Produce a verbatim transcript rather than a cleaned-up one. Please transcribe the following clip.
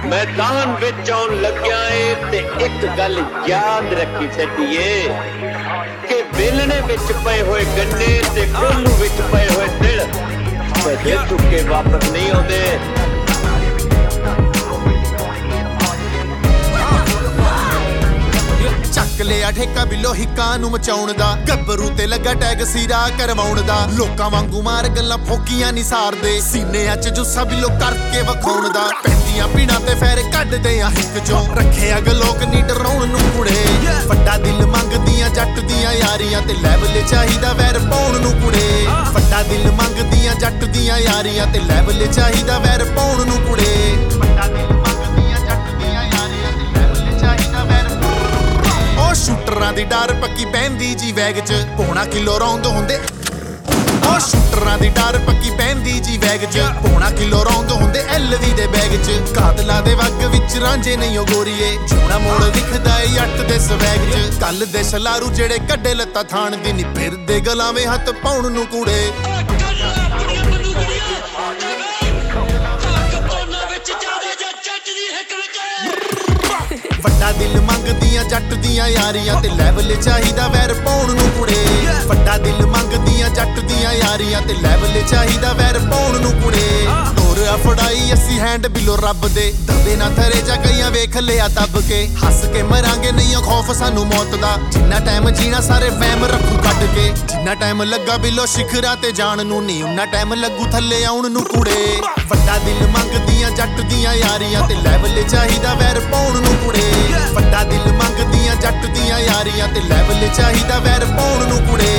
मैदान विच आउण लग्या ए ते एक गल याद रखी सटिए कि बेलने विच पए होए गन्ने ते कोल्लू विच पए होए दिल कदे चुके वापस नहीं आउंदे। ਚੱਕ ਲਿਆ ਠੇਕਾ ਬਿੱਲੋ ਹਿੱਕਾਂ ਨੂੰ ਮਚਾਉਣ ਦਾ ਗੱਭਰੂ ਤੇ ਲੱਗਾ ਟੈਗ ਸਿਰਾ ਕਰਵਾਉਣ ਦਾ ਲੋਕਾਂ ਵਾਂਗੂ ਮਾਰ ਗੱਲਾਂ ਫੋਕੀਆਂ ਨਹੀਂ ਸਾਰਦੇ ਸੀਨਿਆਂ 'ਚ ਜੁੱਸਾ ਬਿੱਲੋ ਕਰਕੇ ਵਿਖਾਉਣ ਦਾ ਪੈਂਦੀਆਂ ਪੀੜਾਂ ਤੇ ਫੈਰ ਕੱਢਦੇ ਆ ਹਿੱਕ ਚੋਂ ਰੱਖੇ ਅਗ ਲੋਕ ਨਹੀਂ ਡਰਾਉਣ ਨੂੰ ਕੁੜੇ ਵੱਡਾ ਦਿਲ ਮੰਗਦੀਆਂ ਜੱਟ ਦੀਆਂ ਯਾਰੀਆਂ ਤੇ ਲੈਵਲ ਚਾਹੀਦਾ ਵੈਰ ਪਾਉਣ ਨੂੰ ਕੁੜੇ ਵੱਡਾ ਦਿਲ ਮੰਗਦੀਆਂ ਜੱਟ ਦੀਆਂ ਯਾਰੀਆਂ ਤੇ ਲੈਵਲ ਚਾਹੀਦਾ ਵੈਰ ਪਾਉਣ ਨੂੰ ਕੁੜੇ ਵੱਡਾ ਦਿਲ ਮੰਗਦੀਆਂ ਜੱਟ ਦੀਆਂ ਯਾਰੀਆਂ ਤੇ ਲੈਵਲ ਚਾਹੀਦਾ ਵੈਰ ਸ਼ੂਟਰਾਂ ਦੀ ਡਰ ਪੱਕੀ ਪੈਂਦੀ ਜੀ ਵੈਗ 'ਚ ਪੌਣਾ ਕਿਲੋ ਰੌਂਦ ਹੁੰਦੇ ਉਹ ਸ਼ੂਟਰਾਂ ਦੀ ਡਰ ਪੱਕੀ ਪੈਂਦੀ ਜੀ ਵੈਗ 'ਚ ਪੌਣਾ ਕਿਲੋ ਰੌਂਦ ਹੁੰਦੇ ਐਲਵੀ ਦੇ ਬੈਗ 'ਚ ਕਾਤਲਾਂ ਦੇ ਵੱਗ ਵਿੱਚ ਰਾਂਝੇ ਨਹੀਂ ਉਹ ਗੋਰੀਏ ਜੂਣਾ ਮੋੜ ਵਿਖਦਾ ਏ ਜੱਟ ਦੇ ਸਵੈਗ 'ਚ ਕੱਲ ਦੇ ਸਲਾਰੂ ਜਿਹੜੇ ਕੱਢੇ ਲੱਤਾਂ ਥਾਣ ਦੀ ਨੀ ਫਿਰਦੇ ਗਲਾਵੇਂ ਹੱਥ ਪਾਉਣ ਨੂੰ ਕੂੜੇ ਵੱਡਾ ਦਿਲ ਮੰਗਦੀਆਂ ਜੱਟ ਦੀਆਂ ਯਾਰੀਆਂ ਤੇ ਲੈਵਲ ਚਾਹੀਦਾ ਵੈਰ ਪਾਉਣ ਨੂੰ ਕੁੜੇ ਵੱਡਾ ਦਿਲ ਮੰਗਦੀਆਂ ਜੱਟ ਦੀਆਂ ਯਾਰੀਆਂ ਤੇ ਲੈਵਲ ਚਾਹੀਦਾ ਵੈਰ ਪਾਉਣ ਨੂੰ ਕੁੜੇ ਤੋਰ ਫੜਾਈ ਅਸੀਂ ਹੈਂਡ ਬਿਲੋ ਰੱਬ ਦੇ ਦਬੇ ਨਾ ਥਰੇ ਜਾ ਗਈਆਂ ਵੇਖ ਲਿਆ ਦੱਬ ਕੇ ਹੱਸ ਕੇ ਮਰਾਂਗੇ ਨਹੀਂ ਖੌਫ ਸਾਨੂੰ ਮੌਤ ਦਾ ਜਿੰਨਾ ਟਾਈਮ ਜੀਣਾ ਸਾਰੇ ਵਹਿਮ ਰੱਖੂ ਕੱਢ ਕੇ ਜਿੰਨਾ ਟਾਈਮ ਲੱਗਾ ਬਿਲੋ ਸ਼ਿਖਰਾਂ ਤੇ ਜਾਣ ਨੂੰ ਨਹੀਂ ਉਨਾ ਟਾਈਮ ਲੱਗੂ ਥੱਲੇ ਆਉਣ ਨੂੰ ਕੁੜੇ ਵੱਡਾ ਦਿਲ ਮੰਗਦੀਆਂ ਜੱਟ ਦੀਆਂ ਯਾਰੀਆਂ ਤੇ ਲੈਵਲ ਚਾਹੀਦਾ ਵੈਰ ਪਾਉਣ ਨੂੰ ਕੁੜੇ ਵੱਡਾ ਦਿਲ ਮੰਗਦੀਆਂ ਜੱਟ ਦੀਆਂ ਯਾਰੀਆਂ ਤੇ ਲੈਵਲ ਚਾਹੀਦਾ ਵੈਰ ਪਾਉਣ ਨੂੰ ਕੁੜੇ